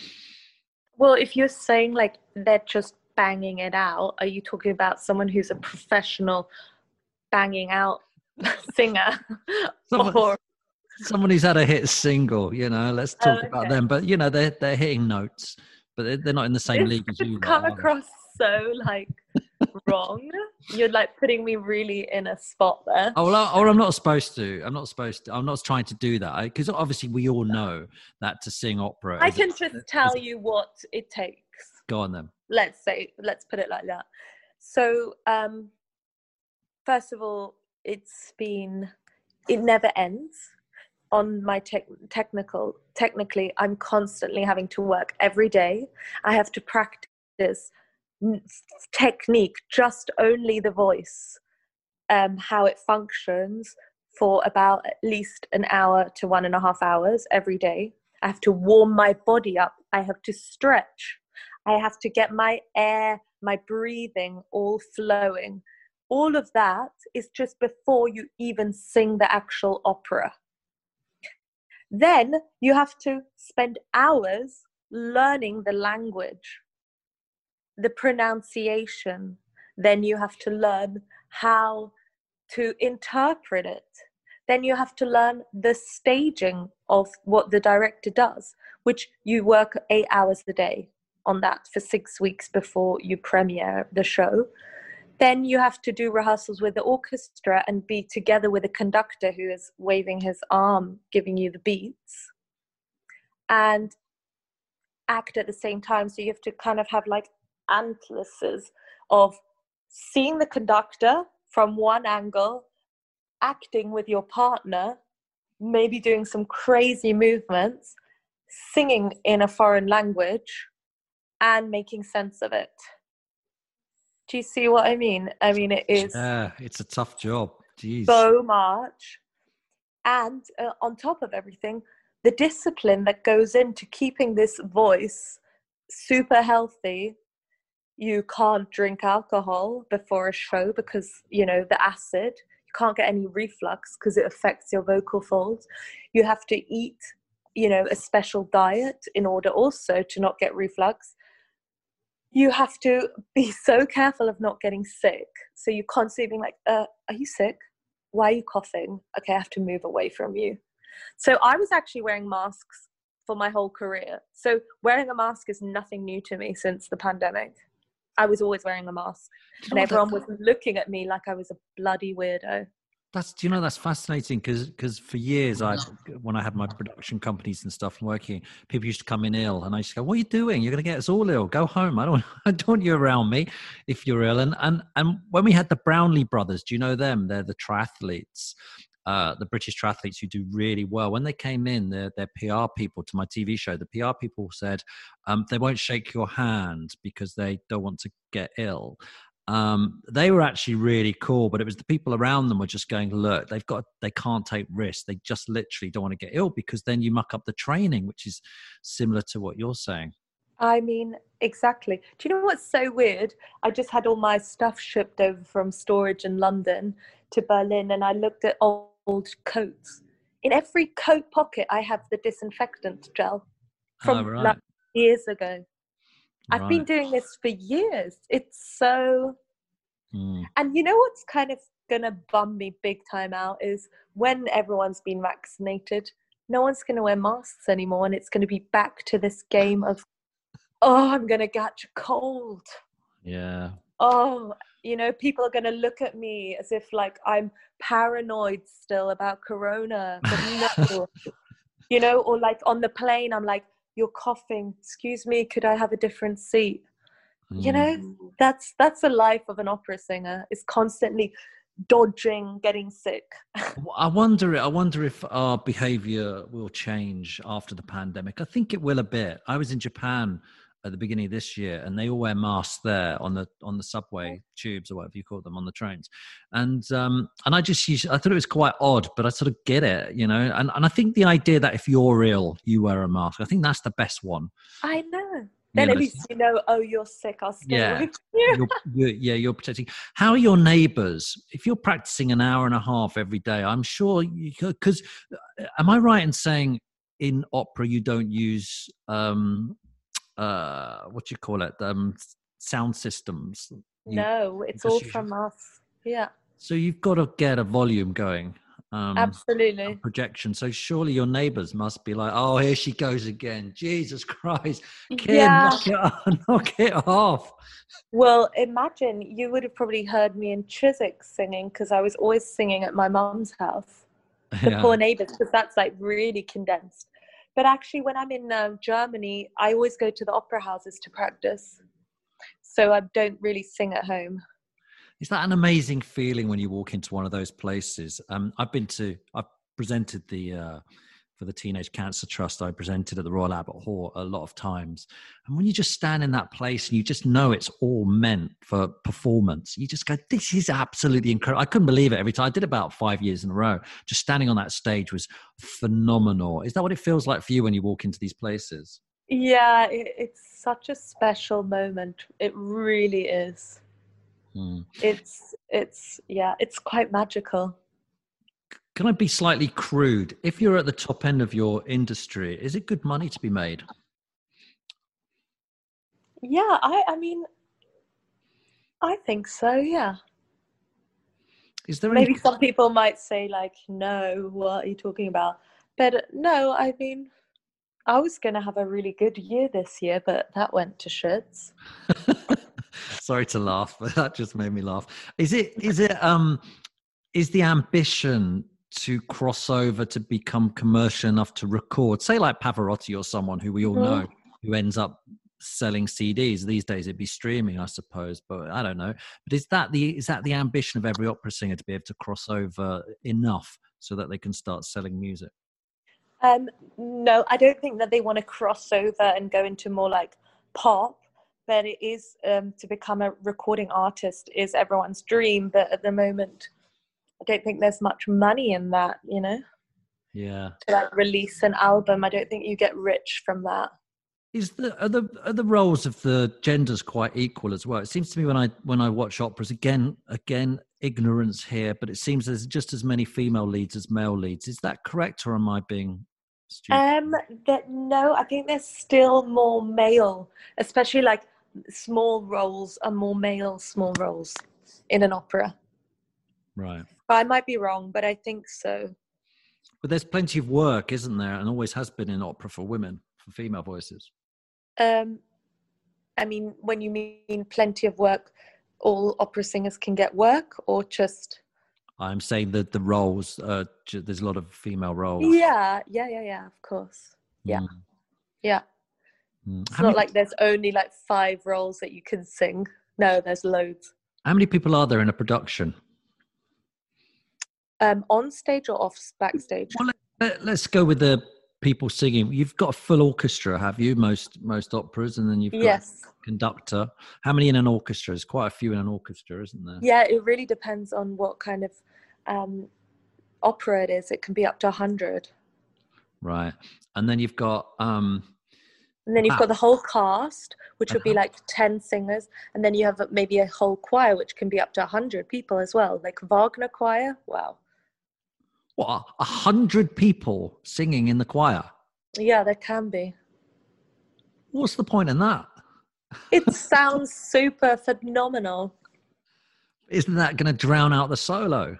Speaker 3: Well, if you're saying like they're just banging it out, are you talking about someone who's a professional banging out singer?
Speaker 2: Someone, or someone who's had a hit single, you know, let's talk oh, okay. about them. But, you know, they're, they're hitting notes, but they're, they're not in the same
Speaker 3: this
Speaker 2: league as you.
Speaker 3: Come like, across so like wrong. You're like putting me really in a spot there.
Speaker 2: Oh, well, I, or I'm not supposed to. I'm not supposed to. I'm not trying to do that because obviously we all know that to sing opera.
Speaker 3: I can just a, tell you what it takes.
Speaker 2: Go on then.
Speaker 3: Let's say, let's put it like that. So, um, first of all, it's been, it never ends. On my te- technical, technically, I'm constantly having to work every day. I have to practice technique, just only the voice, um, how it functions for about at least an hour to one and a half hours every day. I have to warm my body up. I have to stretch. I have to get my air, my breathing all flowing. All of that is just before you even sing the actual opera. Then you have to spend hours learning the language, the pronunciation. Then you have to learn how to interpret it. Then you have to learn the staging of what the director does, which you work eight hours a day on that for six weeks before you premiere the show. Then you have to do rehearsals with the orchestra and be together with a conductor who is waving his arm, giving you the beats, and act at the same time. So you have to kind of have like antlices of seeing the conductor from one angle, acting with your partner, maybe doing some crazy movements, singing in a foreign language, and making sense of it. Do you see what I mean? I mean, it is...
Speaker 2: Yeah, it's a tough job. Jeez.
Speaker 3: So much. And uh, on top of everything, the discipline that goes into keeping this voice super healthy. You can't drink alcohol before a show because, you know, the acid. You can't get any reflux because it affects your vocal folds. You have to eat, you know, a special diet in order also to not get reflux. you have to be so careful of not getting sick. So you're constantly being like, uh, are you sick? Why are you coughing? Okay, I have to move away from you. So I was actually wearing masks for my whole career. So wearing a mask is nothing new to me since the pandemic. I was always wearing a mask.
Speaker 2: You
Speaker 3: And
Speaker 2: know
Speaker 3: everyone
Speaker 2: that,
Speaker 3: was looking at me like I was a bloody weirdo.
Speaker 2: that's, do you know, that's fascinating because because for years, I when I had my production companies and stuff and working, people used to come in ill, and I used to go, "What are you doing? You're going to get us all ill. Go home. I don't, I don't want you around me if you're ill." And and and when we had the Brownlee brothers, do you know them? They're the triathletes, uh, the British triathletes who do really well. When they came in, their their P R people to my T V show, the P R people said um, they won't shake your hand because they don't want to get ill. Um, they were actually really cool, but it was the people around them were just going, look, they've got, they can't take risks. They just literally don't want to get ill because then you muck up the training, which is similar to what you're saying.
Speaker 3: I mean, exactly. Do you know what's so weird? I just had all my stuff shipped over from storage in London to Berlin, and I looked at old coats. In every coat pocket, I have the disinfectant gel from
Speaker 2: Oh, right.
Speaker 3: like years ago. I've
Speaker 2: Right.
Speaker 3: been doing this for years. It's so...
Speaker 2: Mm.
Speaker 3: And you know what's kind of going to bum me big time out is when everyone's been vaccinated, no one's going to wear masks anymore, and it's going to be back to this game of, oh, I'm going to catch a cold.
Speaker 2: Yeah.
Speaker 3: Oh, you know, people are going to look at me as if like I'm paranoid still about corona. But no, you know, or like on the plane, I'm like, you're coughing. Excuse me, could I have a different seat?
Speaker 2: Mm.
Speaker 3: You know, that's that's the life of an opera singer. Is constantly dodging getting sick.
Speaker 2: I wonder. I wonder if our behaviour will change after the pandemic. I think it will a bit. I was in Japan at the beginning of this year, and they all wear masks there on the on the subway tubes or whatever you call them, on the trains, and um and I just used, I thought it was quite odd, but I sort of get it, you know. And and I think the idea that if you're ill, you wear a mask, I think that's the best one.
Speaker 3: I know. Then
Speaker 2: You
Speaker 3: at
Speaker 2: know,
Speaker 3: least you know, oh, you're sick, I'll stay
Speaker 2: yeah,
Speaker 3: away from you.
Speaker 2: you're, you're, yeah, you're protecting. How are your neighbours? If you're practicing an hour and a half every day, I'm sure you could. Because, am I right in saying in opera you don't use um, uh, what do you call it? Um, sound systems. You,
Speaker 3: No, it's
Speaker 2: just
Speaker 3: all
Speaker 2: use-
Speaker 3: from us. Yeah,
Speaker 2: So you've got to get a volume going. Um,
Speaker 3: absolutely.
Speaker 2: projection. So surely your neighbours must be like, "Oh, here she goes again! Jesus Christ, Kim,
Speaker 3: Yeah.
Speaker 2: knock it off! Knock it off!"
Speaker 3: Well, imagine you would have probably heard me in Chiswick singing because I was always singing at my mum's house. The
Speaker 2: Yeah.
Speaker 3: poor neighbours, because that's like really condensed. But actually, when I'm in um, Germany, I always go to the opera houses to practice. So I don't really sing at home.
Speaker 2: Is that an amazing feeling when you walk into one of those places? Um, I've been to, I've presented the, uh, for the Teenage Cancer Trust, I presented at the Royal Albert Hall a lot of times. And when you just stand in that place and you just know it's all meant for performance, you just go, this is absolutely incredible. I couldn't believe it every time. I did about five years in a row. Just standing on that stage was phenomenal. Is that what it feels like for you when you walk into these places?
Speaker 3: Yeah, it, it's such a special moment. It really is.
Speaker 2: Hmm.
Speaker 3: It's, it's, yeah, it's quite magical.
Speaker 2: Can I be slightly crude? If you're at the top end of your industry, is it good money to be made?
Speaker 3: Yeah, I, I mean, I think so, yeah.
Speaker 2: Is there
Speaker 3: Maybe
Speaker 2: any...
Speaker 3: some people might say like, no, what are you talking about? But no, I mean, I was going to have a really good year this year, but that went to shits.
Speaker 2: Sorry to laugh, but that just made me laugh. Is it, is it, um, is the ambition to cross over to become commercial enough to record, say like Pavarotti or someone who we all know, who ends up selling C Ds? These days it'd be streaming, I suppose, but I don't know. But is that the, is that the ambition of every opera singer, to be able to cross over enough so that they can start selling music?
Speaker 3: Um, no, I don't think that they want to cross over and go into more like pop, but it is um, to become a recording artist is everyone's dream. But at the moment, I don't think there's much money in that, you know?
Speaker 2: Yeah.
Speaker 3: To like release an album, I don't think you get rich from that.
Speaker 2: Is the are the are the roles of the genders quite equal as well? It seems to me when I when I watch operas, again again ignorance here, but it seems there's just as many female leads as male leads. Is that correct, or am I being stupid?
Speaker 3: Um, that no, I think there's still more male, especially like small roles are more male small roles in an opera.
Speaker 2: Right.
Speaker 3: I might be wrong, but I think so.
Speaker 2: But there's plenty of work, isn't there? And always has been in opera for women, for female voices.
Speaker 3: Um, I mean, when you mean plenty of work, all opera singers can get work, or just...
Speaker 2: I'm saying that the roles, uh, there's a lot of female roles.
Speaker 3: Yeah, yeah, yeah, yeah, of course. Yeah, mm. yeah. Mm. It's How not many... like there's only like five roles that you can sing. No, there's loads.
Speaker 2: How many people are there in a production?
Speaker 3: Um, on stage or off backstage?
Speaker 2: Well, let, let's go with the people singing. You've got a full orchestra, have you? Most most operas, and then you've got
Speaker 3: yes.
Speaker 2: a conductor. How many in an orchestra? There's quite a few in an orchestra, isn't there?
Speaker 3: Yeah, it really depends on what kind of um, opera it is. It can be up to a hundred.
Speaker 2: Right, and then you've got. Um,
Speaker 3: and then you've
Speaker 2: wow.
Speaker 3: got the whole cast, which would
Speaker 2: uh-huh.
Speaker 3: be like ten singers, and then you have maybe a whole choir, which can be up to a hundred people as well, like Wagner choir. Wow.
Speaker 2: What, a hundred people singing in the choir?
Speaker 3: Yeah, there can be.
Speaker 2: What's the point in that?
Speaker 3: It sounds super phenomenal.
Speaker 2: Isn't that going to drown out the solo?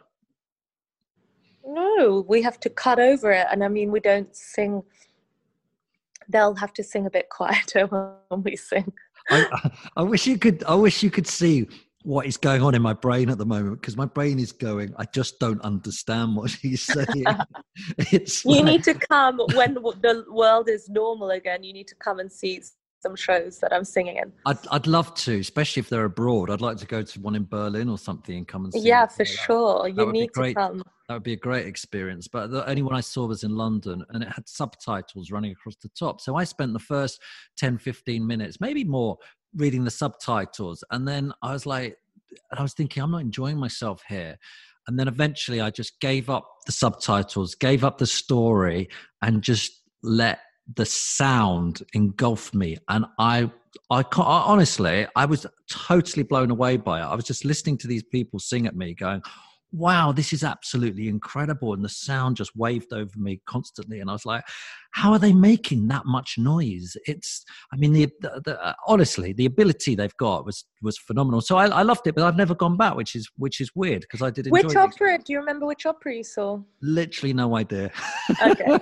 Speaker 3: No, we have to cut over it. And I mean, we don't sing. They'll have to sing a bit quieter when we sing.
Speaker 2: I, I wish you could, I wish you could see what is going on in my brain at the moment, because my brain is going, I just don't understand what she's saying. It's
Speaker 3: you
Speaker 2: like...
Speaker 3: need to come when the world is normal again. You need to come and see some shows that I'm singing in.
Speaker 2: I'd, I'd love to, especially if they're abroad. I'd like to go to one in Berlin or something and come and see.
Speaker 3: Yeah, for sure. You need to come.
Speaker 2: That would be a great experience. But the only one I saw was in London, and it had subtitles running across the top. So I spent the first ten, fifteen minutes, maybe more, reading the subtitles. And then I was like, I was thinking, I'm not enjoying myself here. And then eventually I just gave up the subtitles, gave up the story, and just let the sound engulf me. And I, I can't, honestly, I was totally blown away by it. I was just listening to these people sing at me going, wow, this is absolutely incredible. And the sound just waved over me constantly. And I was like, how are they making that much noise? It's, I mean, the, the, the uh, honestly, the ability they've got was, was phenomenal. So I, I loved it, but I've never gone back, which is, which is weird, because I did enjoy it.
Speaker 3: Which opera? Do you remember which opera you saw?
Speaker 2: Literally no idea.
Speaker 3: Okay.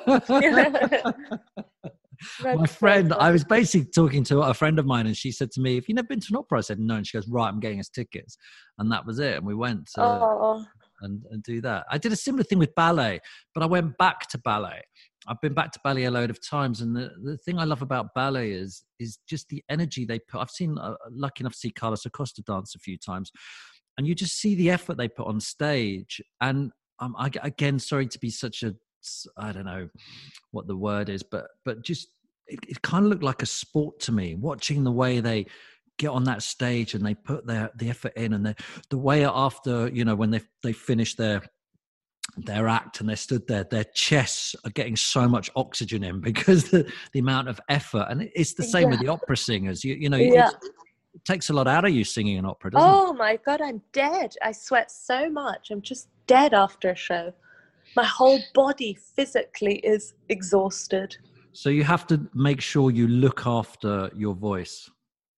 Speaker 2: My friend, I was basically talking to a friend of mine, and she said to me, "Have you never been to an opera?" I said, "No." And she goes, "Right, I'm getting us tickets." And that was it. And we went to,
Speaker 3: oh.
Speaker 2: and, and do that. I did a similar thing with ballet, but I went back to ballet. I've been back to ballet a load of times. And the, the thing I love about ballet is, is just the energy they put. I've seen, uh, lucky enough to see Carlos Acosta dance a few times, and you just see the effort they put on stage. And um, I, again, sorry to be such a, I don't know what the word is, but but just it, it kind of looked like a sport to me, watching the way they get on that stage and they put their the effort in, and the the way after, you know, when they they finish their their act and they're stood there, their chests are getting so much oxygen in because the, the amount of effort. And it's the same yeah. with the opera singers. You you know,
Speaker 3: yeah.
Speaker 2: it takes a lot out of you singing an opera, doesn't
Speaker 3: oh
Speaker 2: it?
Speaker 3: my God, I'm dead. I sweat so much. I'm just dead after a show. My whole body physically is exhausted.
Speaker 2: So you have to make sure you look after your voice.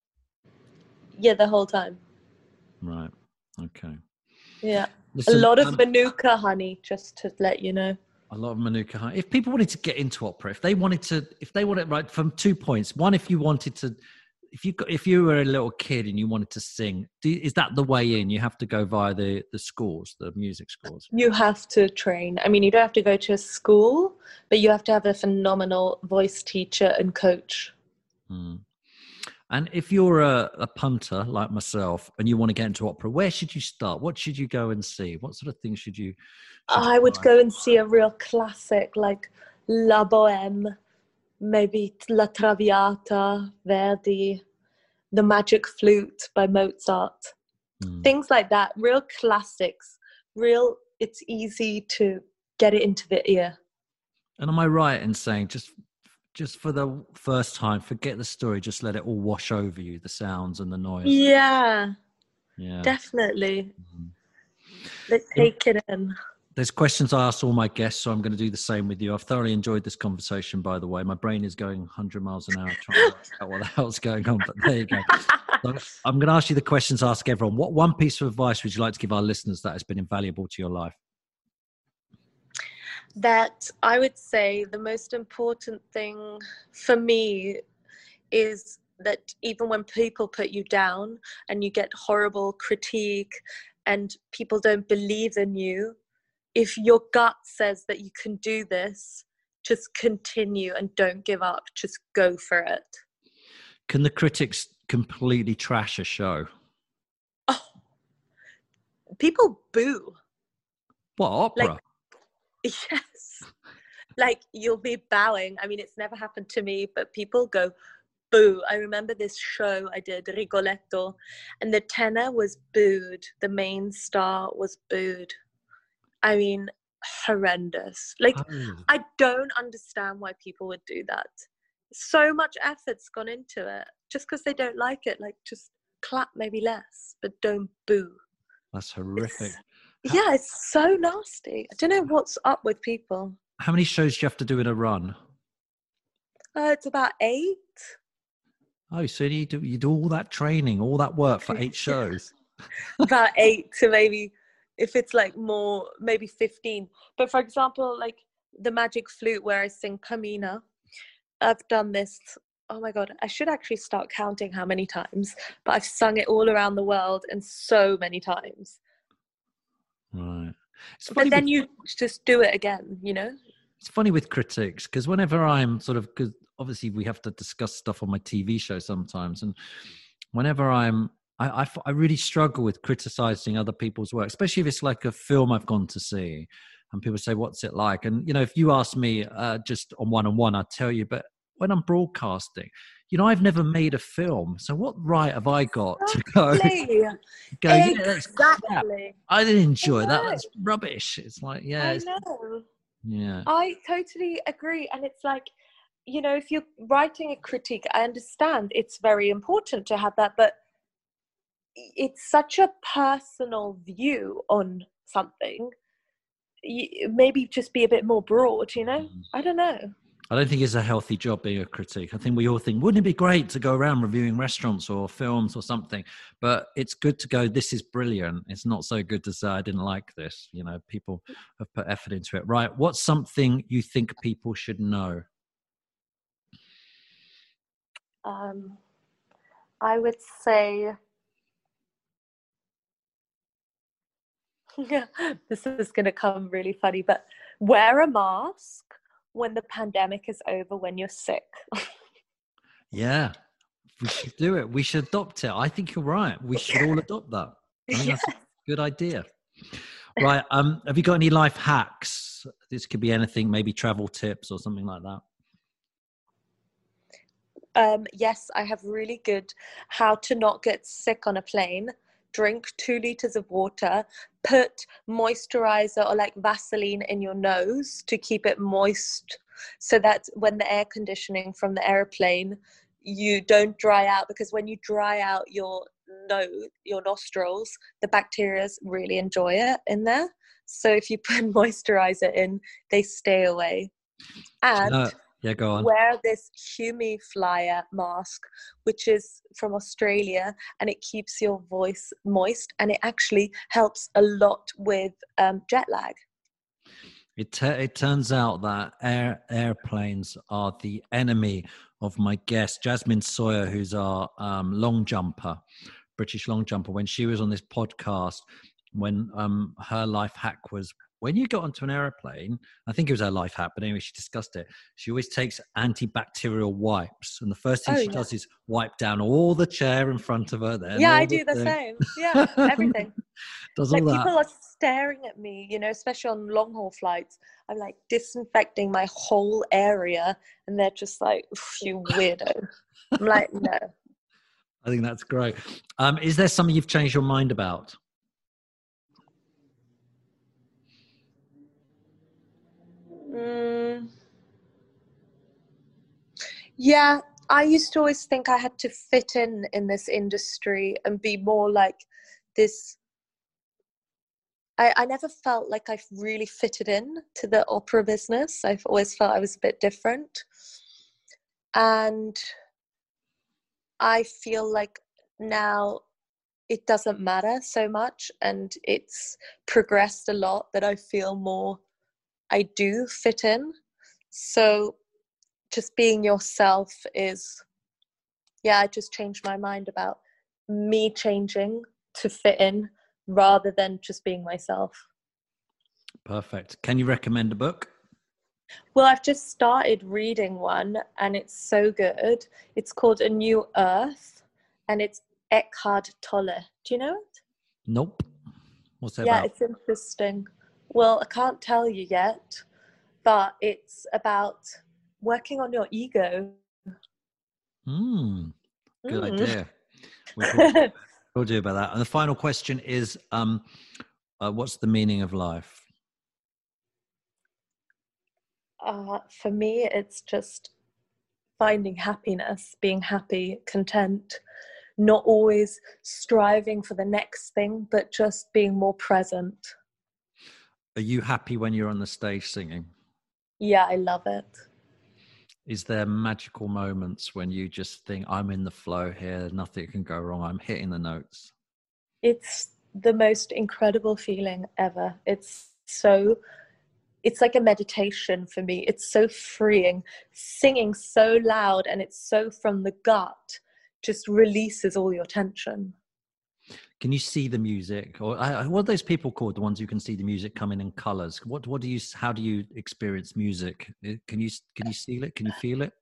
Speaker 3: Yeah, the whole time.
Speaker 2: Right. Okay.
Speaker 3: Yeah.
Speaker 2: Listen,
Speaker 3: a lot of
Speaker 2: um,
Speaker 3: Manuka honey, just to let you know.
Speaker 2: A lot of Manuka honey. If people wanted to get into opera, if they wanted to, if they wanted, right, from two points. One, if you wanted to, if you if you were a little kid and you wanted to sing, do, is that the way in? You have to go via the the schools, the music schools.
Speaker 3: You have to train. I mean, you don't have to go to a school, but you have to have a phenomenal voice teacher and coach.
Speaker 2: Hmm. And if you're a, a punter like myself and you want to get into opera, where should you start? What should you go and see? What sort of things should you? Should
Speaker 3: I
Speaker 2: you
Speaker 3: would
Speaker 2: try?
Speaker 3: go and see a real classic like La Bohème, maybe La Traviata, Verdi, The Magic Flute by Mozart. Mm. Things like that, real classics, real, it's easy to get it into the ear.
Speaker 2: And am I right in saying just just for the first time, forget the story, just let it all wash over you, the sounds and the noise?
Speaker 3: Yeah,
Speaker 2: yeah,
Speaker 3: definitely.
Speaker 2: Mm.
Speaker 3: Let's take it in.
Speaker 2: There's questions I ask all my guests, so I'm going to do the same with you. I've thoroughly enjoyed this conversation, by the way. My brain is going one hundred miles an hour trying to work out what the hell's going on, but there you go. So I'm going to ask you the questions I ask everyone. What one piece of advice would you like to give our listeners that has been invaluable to your life?
Speaker 3: That I would say the most important thing for me is that even when people put you down and you get horrible critique and people don't believe in you, if your gut says that you can do this, just continue and don't give up. Just go for it.
Speaker 2: Can the critics completely trash a show?
Speaker 3: Oh, people boo.
Speaker 2: What, opera?
Speaker 3: Like, yes. Like, you'll be bowing. I mean, it's never happened to me, but people go boo. I remember this show I did, Rigoletto, and the tenor was booed. The main star was booed. I mean, horrendous. Like,
Speaker 2: oh.
Speaker 3: I don't understand why people would do that. So much effort's gone into it. Just because they don't like it, like, just clap maybe less, but don't boo.
Speaker 2: That's horrific.
Speaker 3: It's, yeah, it's so nasty. I don't know what's up with people.
Speaker 2: How many shows do you have to do in a run?
Speaker 3: Uh, it's about eight.
Speaker 2: Oh, so you do, you do all that training, all that work for eight shows?
Speaker 3: About eight to maybe, if it's like more, maybe fifteen. But for example, like the Magic Flute where I sing Camina, I've done this, oh my God, I should actually start counting how many times, but I've sung it all around the world and so many times.
Speaker 2: Right.
Speaker 3: But then
Speaker 2: with,
Speaker 3: you just do it again, you know?
Speaker 2: It's funny with critics, because whenever I'm sort of, because obviously we have to discuss stuff on my T V show sometimes, and whenever I'm, I, I, I really struggle with criticizing other people's work, especially if it's like a film I've gone to see and people say, what's it like? And, you know, if you ask me uh, just on one-on-one, I'd tell you, but when I'm broadcasting, you know, I've never made a film. So what right have I got to go,
Speaker 3: Exactly.
Speaker 2: go yeah, that's crap.
Speaker 3: Exactly.
Speaker 2: I didn't enjoy that. That's rubbish. It's like, yeah.
Speaker 3: I
Speaker 2: It's,
Speaker 3: know.
Speaker 2: yeah.
Speaker 3: I totally agree. And it's like, you know, if you're writing a critique, I understand it's very important to have that, but it's such a personal view on something. Maybe just be a bit more broad, you know? I don't know.
Speaker 2: I don't think it's a healthy job being a critic. I think we all think, wouldn't it be great to go around reviewing restaurants or films or something? But it's good to go, this is brilliant. It's not so good to say, I didn't like this. You know, people have put effort into it. Right. What's something you think people should know?
Speaker 3: Um, I would say, this is going to come really funny, but wear a mask when the pandemic is over, when you're sick. Yeah,
Speaker 2: we should do it. We should adopt it. I think you're right. We should all adopt that. I think yes. That's a good idea. Right. Um, have you got any life hacks? This could be anything, maybe travel tips or something like that.
Speaker 3: Um, yes, I have really good how to not get sick on a plane. Drink two liters of water, put moisturizer or like Vaseline in your nose to keep it moist so that when the air conditioning from the airplane, you don't dry out, because when you dry out your nose, your nostrils, the bacteria really enjoy it in there. So if you put moisturizer in, they stay away. And
Speaker 2: uh, yeah, go on.
Speaker 3: Wear this humidifier mask, which is from Australia, and it keeps your voice moist, and it actually helps a lot with um, jet lag.
Speaker 2: It t- it turns out that air airplanes are the enemy of my guest, Jasmine Sawyer, who's our um, long jumper, British long jumper. When she was on this podcast, when um, her life hack was, when you got onto an airplane, I think it was her life hack, but anyway, she discussed it. She always takes antibacterial wipes. And the first thing oh, she yeah. does is wipe down all the chair in front of her. There,
Speaker 3: yeah, I do the, the same. Yeah, everything.
Speaker 2: Does
Speaker 3: like
Speaker 2: all that.
Speaker 3: People are staring at me, you know, especially on long haul flights. I'm like disinfecting my whole area. And they're just like, you weirdo. I'm like, no.
Speaker 2: I think that's great. Um, is there something you've changed your mind about?
Speaker 3: Mm. Yeah, I used to always think I had to fit in in this industry and be more like this I, I never felt like I've really fitted in to the opera business. I've always felt I was a bit different. And I feel like now it doesn't matter so much, and it's progressed a lot that I feel more I do fit in. So just being yourself is, yeah, I just changed my mind about me changing to fit in rather than just being myself.
Speaker 2: Perfect. Can you recommend a book?
Speaker 3: Well, I've just started reading one and it's so good. It's called A New Earth and it's Eckhart Tolle. Do you know it?
Speaker 2: Nope. What's that
Speaker 3: yeah,
Speaker 2: about?
Speaker 3: It's interesting. Well, I can't tell you yet, but it's about working on your ego.
Speaker 2: Mm, good
Speaker 3: Mm.
Speaker 2: idea. We'll talk, we'll do about that. And the final question is, um, uh, what's the meaning of life?
Speaker 3: Uh, for me, it's just finding happiness, being happy, content, not always striving for the next thing, but just being more present.
Speaker 2: Are you happy when you're on the stage singing?
Speaker 3: Yeah, I love it.
Speaker 2: Is there magical moments when you just think, I'm in the flow here, nothing can go wrong, I'm hitting the notes?
Speaker 3: It's the most incredible feeling ever. It's so, it's like a meditation for me. It's so freeing. Singing so loud and it's so from the gut just releases all your tension.
Speaker 2: Can you see the music, or uh, what are those people called? The ones who can see the music coming in colors. What what do you? How do you experience music? Can you can you see it? Can you feel it?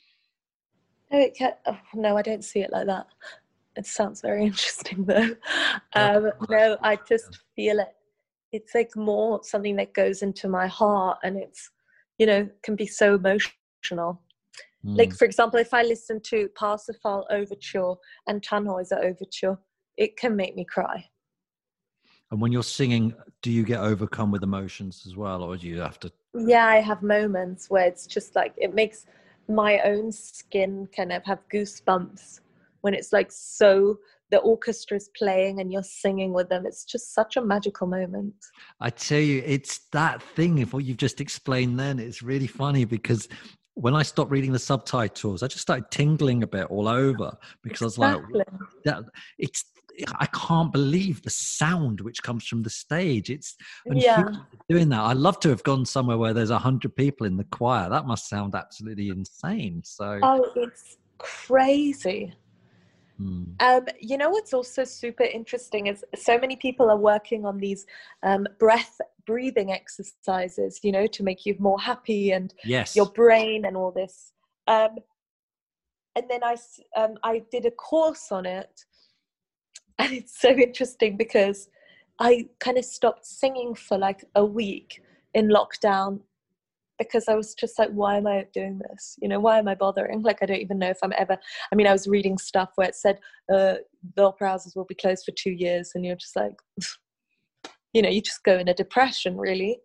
Speaker 3: No, it can, oh, no, I don't see it like that. It sounds very interesting though. Um, no, I just feel it. It's like more something that goes into my heart, and it's, you know, can be so emotional. Mm. Like for example, if I listen to Parsifal Overture and Tannhäuser Overture, it can make me cry.
Speaker 2: And when you're singing, do you get overcome with emotions as well, or do you have to?
Speaker 3: Yeah, I have moments where it's just like, it makes my own skin kind of have goosebumps when it's like, so the orchestra's playing and you're singing with them. It's just such a magical moment.
Speaker 2: I tell you, it's that thing of what you've just explained then. It's really funny because when I stopped reading the subtitles, I just started tingling a bit all over because exactly. I was like, that, it's, I can't believe the sound which comes from the stage. It's and
Speaker 3: yeah.
Speaker 2: doing that. I'd love to have gone somewhere where there's a hundred people in the choir. That must sound absolutely insane. So,
Speaker 3: oh, it's crazy.
Speaker 2: Hmm.
Speaker 3: Um, you know what's also super interesting is so many people are working on these um, breath breathing exercises, you know, to make you more happy and
Speaker 2: yes.
Speaker 3: your brain and all this. Um, and then I um, I did a course on it. And it's so interesting because I kind of stopped singing for like a week in lockdown because I was just like, why am I doing this? You know, why am I bothering? Like, I don't even know if I'm ever, I mean, I was reading stuff where it said uh, the opera houses will be closed for two years. And you're just like, you know, you just go in a depression really.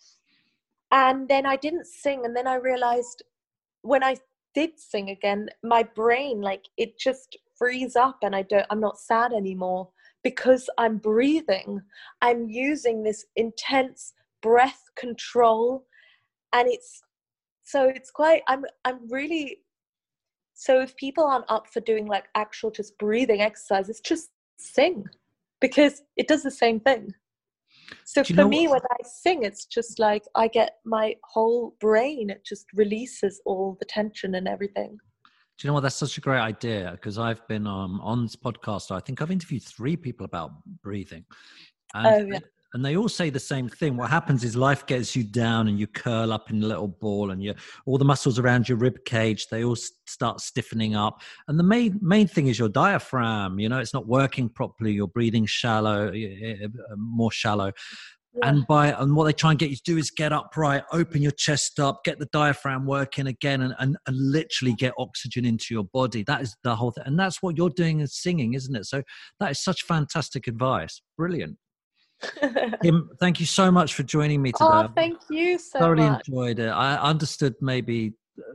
Speaker 3: And then I didn't sing. And then I realized when I did sing again, my brain, like it just frees up and I don't, I'm not sad anymore because I'm breathing. I'm using this intense breath control. And it's, so it's quite, I'm, I'm really, so if people aren't up for doing like actual just breathing exercises, just sing because it does the same thing. So for me, when I sing, it's just like I get my whole brain, it just releases all the tension and everything.
Speaker 2: Do you know what? That's such a great idea because I've been um, on this podcast. I think I've interviewed three people about breathing. And,
Speaker 3: oh, yeah.
Speaker 2: they, and they all say the same thing. What happens is life gets you down and you curl up in a little ball and you, all the muscles around your rib cage, they all start stiffening up. And the main main thing is your diaphragm. You know, it's not working properly. You're breathing shallow, more shallow. Yeah. And by and what they try and get you to do is get upright, open your chest up, get the diaphragm working again, and, and, and literally get oxygen into your body. That is the whole thing. And that's what you're doing as singing, isn't it? So that is such fantastic advice. Brilliant. Kim, thank you so much for joining me today.
Speaker 3: Oh, thank you so
Speaker 2: thoroughly
Speaker 3: much.
Speaker 2: enjoyed it. I understood maybe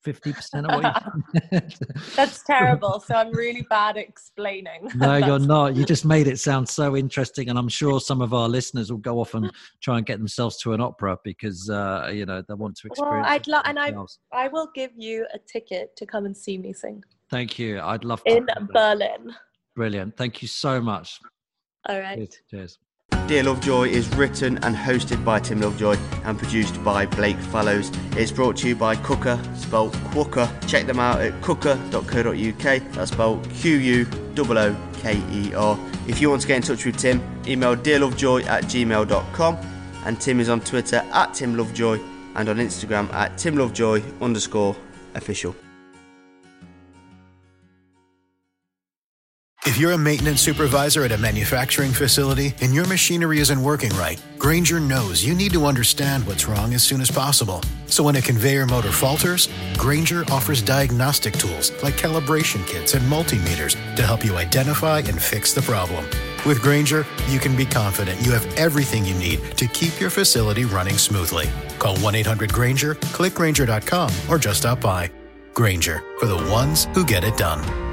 Speaker 2: fifty percent of what you
Speaker 3: That's terrible. So I'm really bad at explaining.
Speaker 2: No, you're not. You just made it sound so interesting. And I'm sure some of our listeners will go off and try and get themselves to an opera because, uh, you know, they want to experience
Speaker 3: Well, I'd love, and I,
Speaker 2: themselves.
Speaker 3: I will give you a ticket to come and see me sing.
Speaker 2: Thank you. I'd love to.
Speaker 3: In Berlin.
Speaker 2: Brilliant. Thank you so much.
Speaker 3: All right.
Speaker 2: Cheers. Cheers.
Speaker 4: Dear Lovejoy is written and hosted by Tim Lovejoy and produced by Blake Fallows. It's brought to you by Cooker, spelled Quooker. Check them out at cooker dot co dot uk. That's spelled Q U O O K E R. If you want to get in touch with Tim, email dearlovejoy at gmail dot com. And Tim is on Twitter at Tim Lovejoy and on Instagram at timlovejoy underscore official.
Speaker 1: If you're a maintenance supervisor at a manufacturing facility and your machinery isn't working right, Grainger knows you need to understand what's wrong as soon as possible. So when a conveyor motor falters, Grainger offers diagnostic tools like calibration kits and multimeters to help you identify and fix the problem. With Grainger, you can be confident you have everything you need to keep your facility running smoothly. Call one eight hundred Grainger, click Grainger dot com, or just stop by. Grainger, for the ones who get it done.